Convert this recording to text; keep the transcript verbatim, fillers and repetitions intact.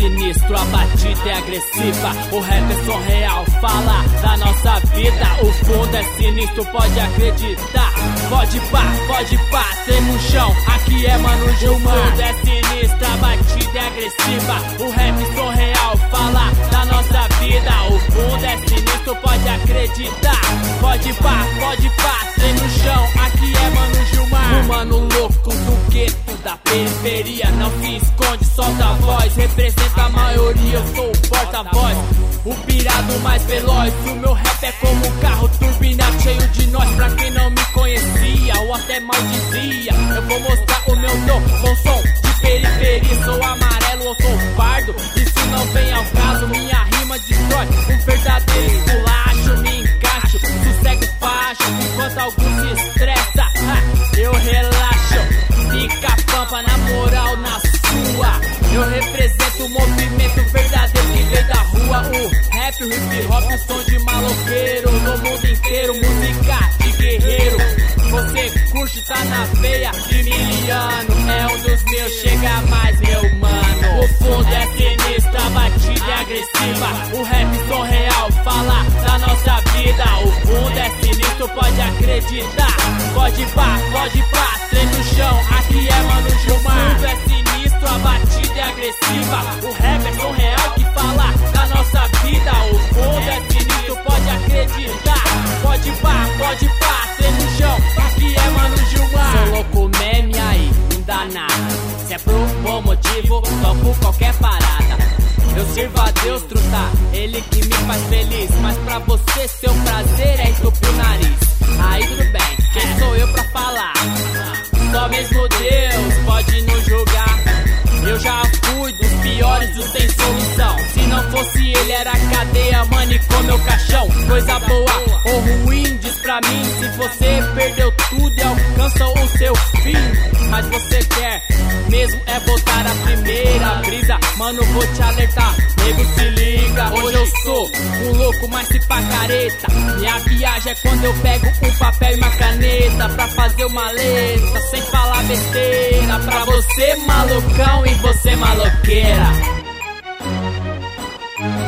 sinistro, a batida é agressiva. O rap é som real, fala da nossa vida. O fundo é sinistro, pode acreditar. Pode pá, pode pá, treme no chão. Aqui é Mano Gilmar. O fundo é sinistro, a batida é agressiva. O rap é som real, fala da nossa vida. O fundo é sinistro, pode acreditar. Pode pá, pode pá, treme no chão. Aqui é Mano Gilmar. O mano louco do gueto da periferia não se esconde, solta a voz. Representa a maioria, eu sou o porta-voz. O pirado mais veloz. O meu rap é como um carro turbinado cheio de nós. Pra quem não me conhecia ou até maldizia, eu vou mostrar o meu dom com som de periferia. Sou amarelo ou sou pardo, isso não vem ao caso. Minha rima destrói um verdadeiro esculacho. Me encaixo, sossego facho, enquanto alguns se estressa, ha, eu relaxo. Fica pampa na moral na sua. Eu represento o movimento verdadeiro que veio da rua. O rap, o hip hop, o som de maloqueiro. No mundo inteiro, música de guerreiro. Você curte, tá na veia de miliano. É um dos meus, chega mais, meu mano. O fundo é sinistro, a batida é agressiva. O rap, som real, fala da nossa vida. O fundo é sinistro, pode acreditar. Pode pá, pode pá, treme no chão. Aqui é Mano Gilmar. O fundo é sinistro, a batida é agressiva. O rap é som real que fala da nossa vida. O fundo é sinistro, pode acreditar. Pode pá, pode pá, treme no chão. Aqui é Mano Gilmar. Sou louco meme aí, não dá nada. Se é por um bom motivo, topo qualquer parada. Eu sirvo a Deus, truta, ele que me faz feliz. Mas pra você, seu prazer é entupir o nariz. Aí tudo bem, quem sou eu pra falar? Só mesmo Deus pode nos julgar. Eu já fui dos piores, dos sem solução. Se não fosse ele, era cadeia, manicômio ou caixão. Coisa boa ou ruim, diz pra mim. Se você perdeu tudo e alcança o seu fim, mas você quer mesmo é voltar à primeira brisa. Mano, vou te alertar, nego, se liga. Hoje eu sou um louco, mas se pá careta. Minha viagem é quando eu pego um papel e uma caneta pra fazer uma letra, sem falar besteira. Pra você malucão e você maloqueira.